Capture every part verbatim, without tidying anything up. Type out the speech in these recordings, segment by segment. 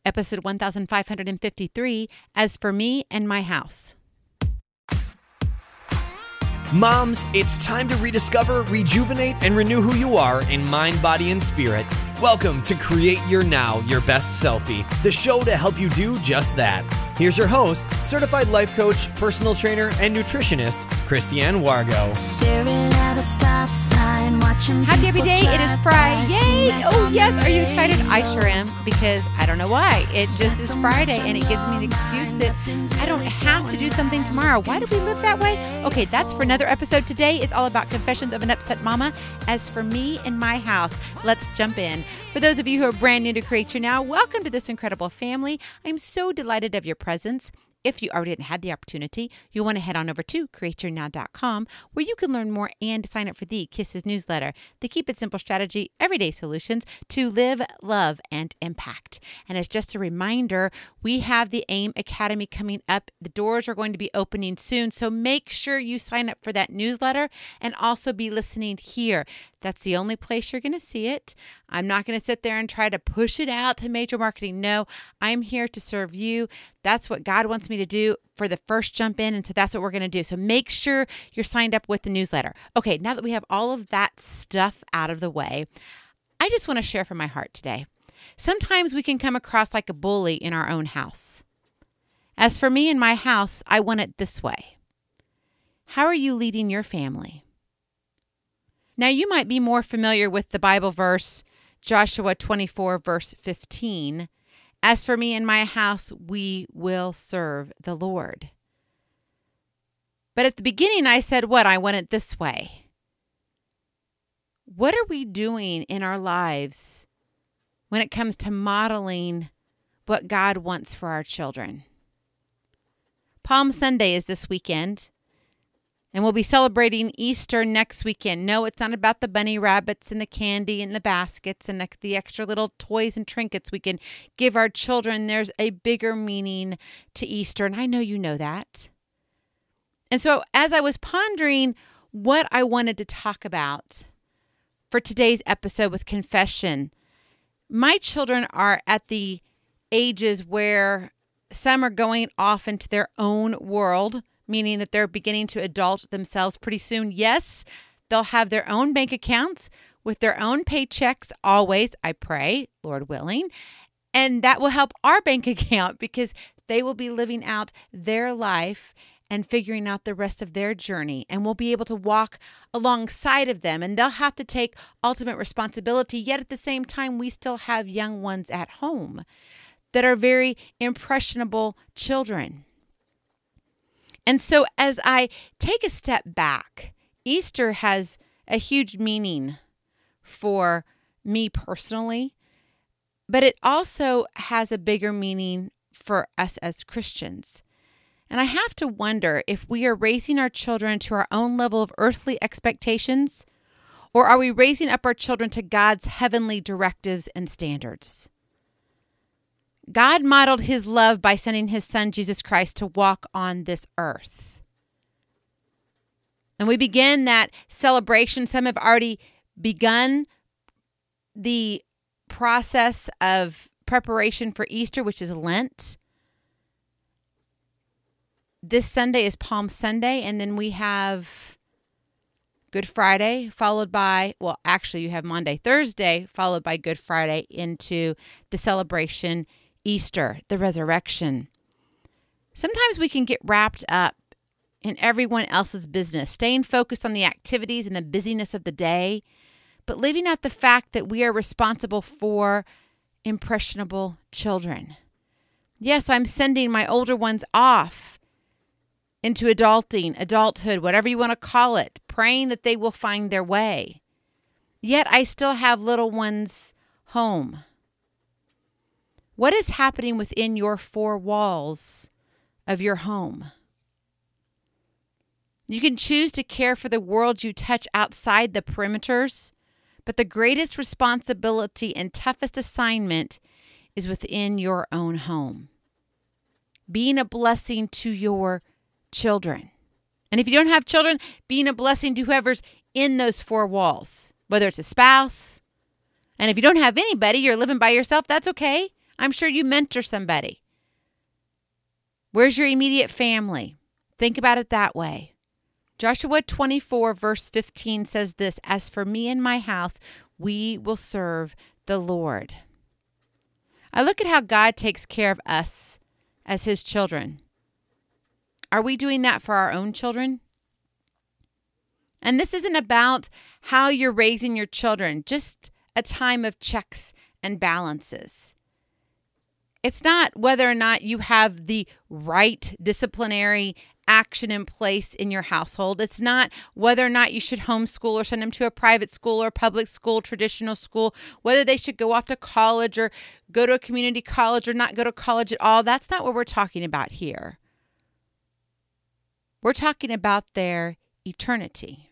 episode one thousand five hundred fifty-three, As for Me and My House. Moms, it's time to rediscover, rejuvenate, and renew who you are in mind, body, and spirit. Welcome to Create Your Now, Your Best Selfie, the show to help you do just that. Here's your host, certified life coach, personal trainer, and nutritionist, Christiane Wargo. Staring at a stop sign, watching Happy every day. It is Friday. Oh, yes. Are you excited? I sure am, because I don't know why. It just is Friday, and it gives me an excuse that I don't have to do something tomorrow. Why do we live that way? Okay, that's for another episode. Today, it's all about Confessions of an Upset Mama. As for me and my house, let's jump in. For those of you who are brand new to Create Your Now, welcome to this incredible family. I'm so delighted of your presence. If you already hadn't had the opportunity, you'll want to head on over to create your now dot com, where you can learn more and sign up for the Kisses newsletter, the Keep It Simple strategy, everyday solutions to live, love, and impact. And as just a reminder, we have the AIM Academy coming up. The doors are going to be opening soon, so make sure you sign up for that newsletter and also be listening here. That's the only place you're going to see it. I'm not going to sit there and try to push it out to major marketing. No, I'm here to serve you. That's what God wants me to do for the first jump in. And so that's what we're going to do. So make sure you're signed up with the newsletter. Okay, now that we have all of that stuff out of the way, I just want to share from my heart today. Sometimes we can come across like a bully in our own house. As for me and my house, I want it this way. How are you leading your family? Now, you might be more familiar with the Bible verse, Joshua twenty-four, verse fifteen. As for me and my house, we will serve the Lord. But at the beginning, I said, what? I want it this way. What are we doing in our lives when it comes to modeling what God wants for our children? Palm Sunday is this weekend. And we'll be celebrating Easter next weekend. No, it's not about the bunny rabbits and the candy and the baskets and the, the extra little toys and trinkets we can give our children. There's a bigger meaning to Easter, and I know you know that. And so as I was pondering what I wanted to talk about for today's episode with confession, my children are at the ages where some are going off into their own world, meaning that they're beginning to adult themselves pretty soon. Yes, they'll have their own bank accounts with their own paychecks always, I pray, Lord willing. And that will help our bank account because they will be living out their life and figuring out the rest of their journey. And we'll be able to walk alongside of them. And they'll have to take ultimate responsibility. Yet at the same time, we still have young ones at home that are very impressionable children. And so as I take a step back, Easter has a huge meaning for me personally, but it also has a bigger meaning for us as Christians. And I have to wonder if we are raising our children to our own level of earthly expectations, or are we raising up our children to God's heavenly directives and standards? God modeled his love by sending his son, Jesus Christ, to walk on this earth. And we begin that celebration. Some have already begun the process of preparation for Easter, which is Lent. This Sunday is Palm Sunday, and then we have Good Friday, followed by, well, actually you have Monday, Thursday, followed by Good Friday into the celebration Easter, the resurrection. Sometimes we can get wrapped up in everyone else's business, staying focused on the activities and the busyness of the day, but leaving out the fact that we are responsible for impressionable children. Yes, I'm sending my older ones off into adulting, adulthood, whatever you want to call it, praying that they will find their way. Yet I still have little ones home. What is happening within your four walls of your home? You can choose to care for the world you touch outside the perimeters, but the greatest responsibility and toughest assignment is within your own home. Being a blessing to your children. And if you don't have children, being a blessing to whoever's in those four walls, whether it's a spouse. And if you don't have anybody, you're living by yourself, that's okay. I'm sure you mentor somebody. Where's your immediate family? Think about it that way. Joshua twenty-four verse fifteen says this, "As for me and my house, we will serve the Lord." I look at how God takes care of us as his children. Are we doing that for our own children? And this isn't about how you're raising your children, just a time of checks and balances. It's not whether or not you have the right disciplinary action in place in your household. It's not whether or not you should homeschool or send them to a private school or public school, traditional school, whether they should go off to college or go to a community college or not go to college at all. That's not what we're talking about here. We're talking about their eternity.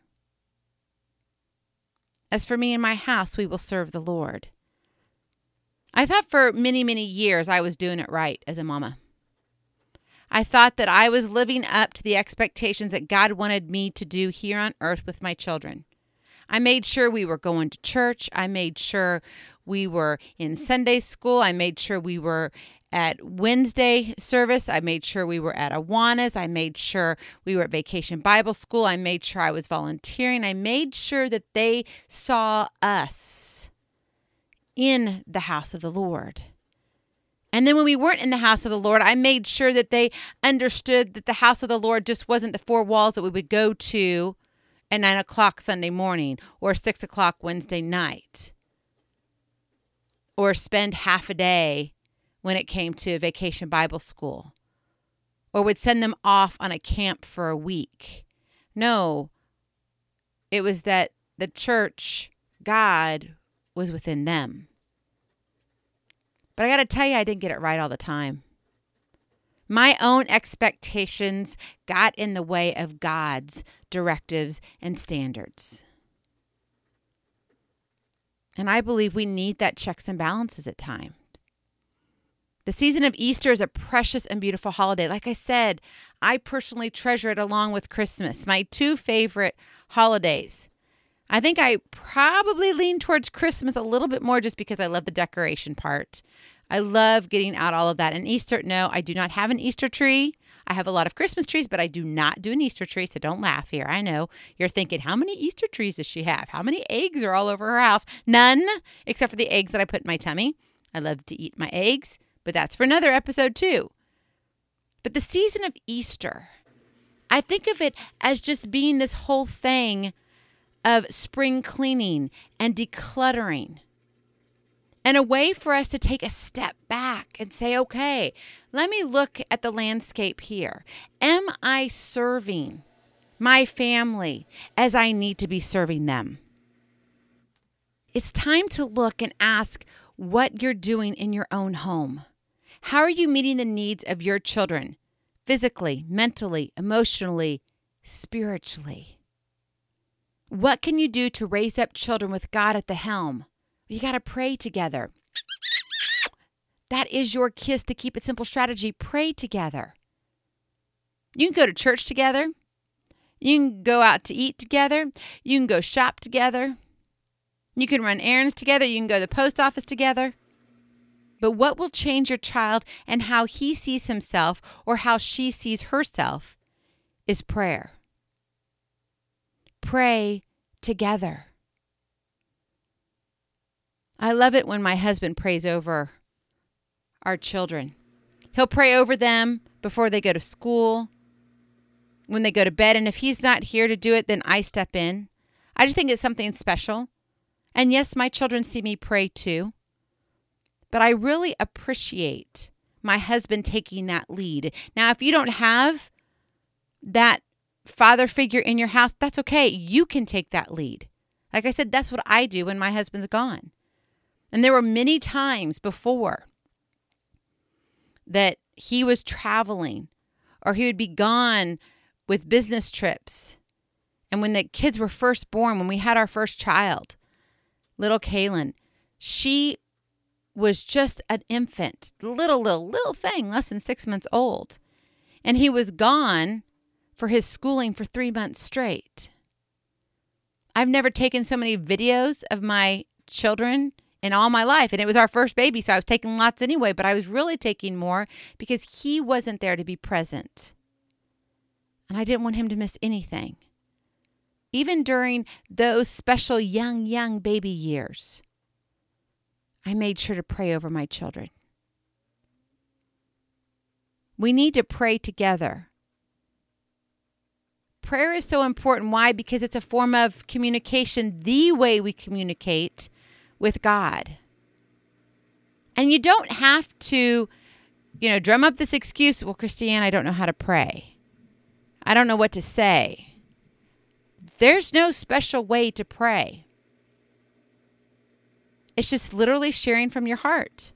As for me and my house, we will serve the Lord. I thought for many, many years I was doing it right as a mama. I thought that I was living up to the expectations that God wanted me to do here on earth with my children. I made sure we were going to church. I made sure we were in Sunday school. I made sure we were at Wednesday service. I made sure we were at Awanas. I made sure we were at Vacation Bible School. I made sure I was volunteering. I made sure that they saw us in the house of the Lord. And then when we weren't in the house of the Lord, I made sure that they understood that the house of the Lord just wasn't the four walls that we would go to at nine o'clock Sunday morning or six o'clock Wednesday night, or spend half a day when it came to Vacation Bible School, or would send them off on a camp for a week. No, it was that the church, God, was within them. But I got to tell you, I didn't get it right all the time. My own expectations got in the way of God's directives and standards. And I believe we need that checks and balances at times. The season of Easter is a precious and beautiful holiday. Like I said, I personally treasure it along with Christmas, my two favorite holidays. I think I probably lean towards Christmas a little bit more just because I love the decoration part. I love getting out all of that. And Easter, no, I do not have an Easter tree. I have a lot of Christmas trees, but I do not do an Easter tree, so don't laugh here. I know you're thinking, how many Easter trees does she have? How many eggs are all over her house? None, except for the eggs that I put in my tummy. I love to eat my eggs, but that's for another episode too. But the season of Easter, I think of it as just being this whole thing of spring cleaning and decluttering, and a way for us to take a step back and say, okay, let me look at the landscape here. Am I serving my family as I need to be serving them? It's time to look and ask what you're doing in your own home. How are you meeting the needs of your children, physically, mentally, emotionally, spiritually? What can you do to raise up children with God at the helm? You got to pray together. That is your KISS, the Keep It Simple strategy. Pray together. You can go to church together. You can go out to eat together. You can go shop together. You can run errands together. You can go to the post office together. But what will change your child and how he sees himself or how she sees herself is prayer. Pray together. I love it when my husband prays over our children. He'll pray over them before they go to school, when they go to bed. And if he's not here to do it, then I step in. I just think it's something special. And yes, my children see me pray too. But I really appreciate my husband taking that lead. Now, if you don't have that father figure in your house, that's okay. You can take that lead. Like I said, that's what I do when my husband's gone. And there were many times before that he was traveling or he would be gone with business trips. And when the kids were first born, when we had our first child, little Kaylin, she was just an infant, little, little, little thing, less than six months old. And he was gone for his schooling for three months straight. I've never taken so many videos of my children in all my life. And it was our first baby, so I was taking lots anyway, but I was really taking more because he wasn't there to be present. And I didn't want him to miss anything. Even during those special young, young baby years, I made sure to pray over my children. We need to pray together. Prayer is so important. Why? Because it's a form of communication, the way we communicate with God. And you don't have to, you know, drum up this excuse, well, Christiane, I don't know how to pray. I don't know what to say. There's no special way to pray. It's just literally sharing from your heart.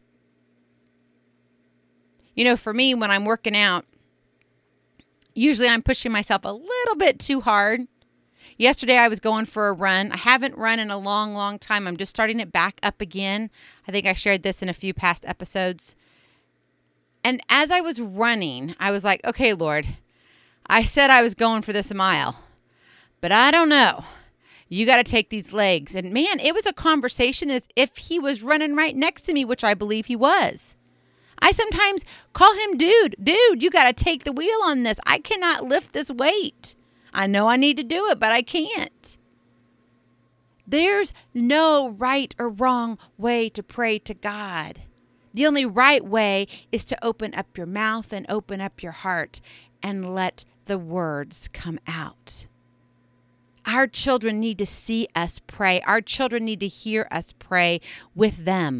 You know, for me, when I'm working out, usually I'm pushing myself a little bit too hard. Yesterday I was going for a run. I haven't run in a long, long time. I'm just starting it back up again. I think I shared this in a few past episodes. And as I was running, I was like, okay, Lord, I said I was going for this mile, but I don't know. You got to take these legs. And man, it was a conversation as if he was running right next to me, which I believe he was. I sometimes call him, dude, dude, you got to take the wheel on this. I cannot lift this weight. I know I need to do it, but I can't. There's no right or wrong way to pray to God. The only right way is to open up your mouth and open up your heart and let the words come out. Our children need to see us pray. Our children need to hear us pray with them.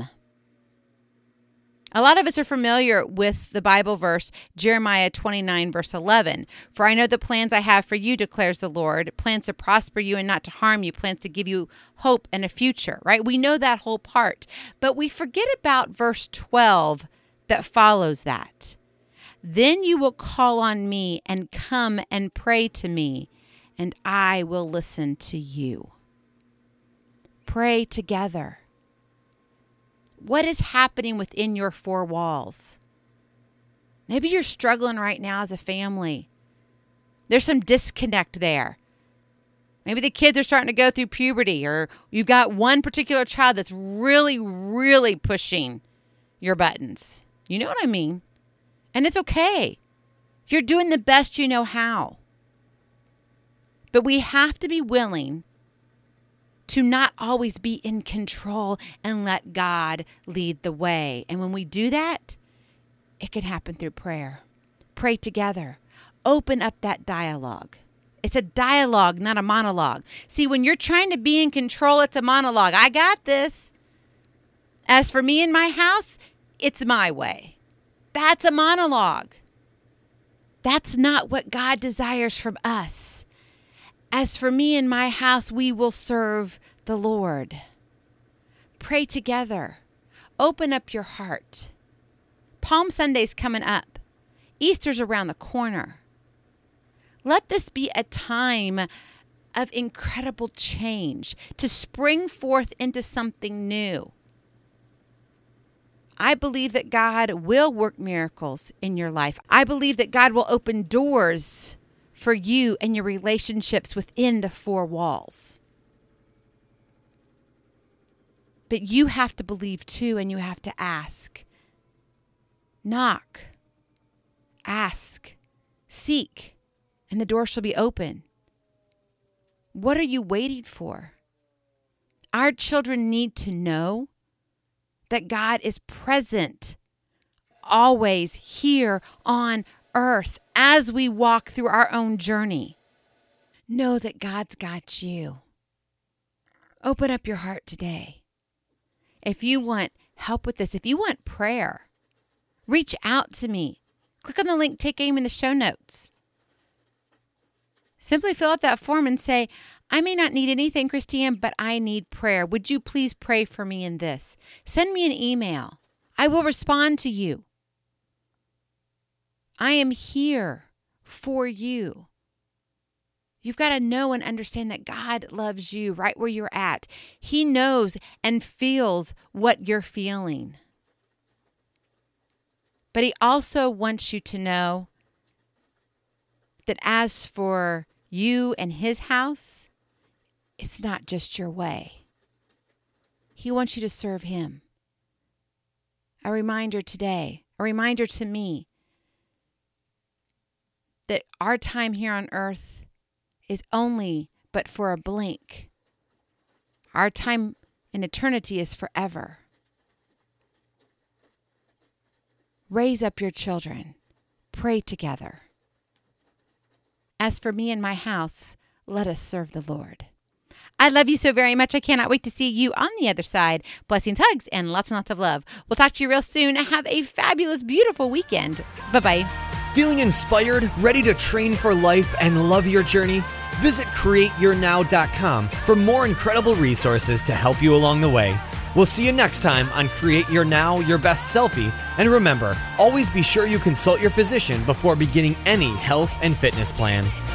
A lot of us are familiar with the Bible verse, Jeremiah twenty-nine, verse eleven. For I know the plans I have for you, declares the Lord, plans to prosper you and not to harm you, plans to give you hope and a future, right? We know that whole part, but we forget about verse twelve that follows that. Then you will call on me and come and pray to me, and I will listen to you. Pray together. What is happening within your four walls? Maybe you're struggling right now as a family. There's some disconnect there. Maybe the kids are starting to go through puberty, or you've got one particular child that's really, really pushing your buttons. You know what I mean? And it's okay. You're doing the best you know how. But we have to be willing to not always be in control and let God lead the way. And when we do that, it can happen through prayer. Pray together. Open up that dialogue. It's a dialogue, not a monologue. See, when you're trying to be in control, it's a monologue. I got this. As for me and my house, it's my way. That's a monologue. That's not what God desires from us. As for me and my house, we will serve the Lord. Pray together. Open up your heart. Palm Sunday's coming up. Easter's around the corner. Let this be a time of incredible change, to spring forth into something new. I believe that God will work miracles in your life. I believe that God will open doors for you and your relationships within the four walls. But you have to believe too, and you have to ask. Knock. Ask. Seek, and the door shall be open. What are you waiting for? Our children need to know that God is present, always here on earth as we walk through our own journey. Know that God's got you. Open up your heart today. If you want help with this, if you want prayer, reach out to me. Click on the link, take aim in the show notes. Simply fill out that form and say, I may not need anything, Christiane, but I need prayer. Would you please pray for me in this? Send me an email. I will respond to you. I am here for you. You've got to know and understand that God loves you right where you're at. He knows and feels what you're feeling. But He also wants you to know that as for you and His house, it's not just your way. He wants you to serve him. A reminder today, a reminder to me that our time here on earth is only but for a blink. Our time in eternity is forever. Raise up your children. Pray together. As for me and my house, let us serve the Lord. I love you so very much. I cannot wait to see you on the other side. Blessings, hugs, and lots and lots of love. We'll talk to you real soon. Have a fabulous, beautiful weekend. Bye-bye. Feeling inspired, ready to train for life, and love your journey? Visit create your now dot com for more incredible resources to help you along the way. We'll see you next time on Create Your Now, Your Best Selfie. And remember, always be sure you consult your physician before beginning any health and fitness plan.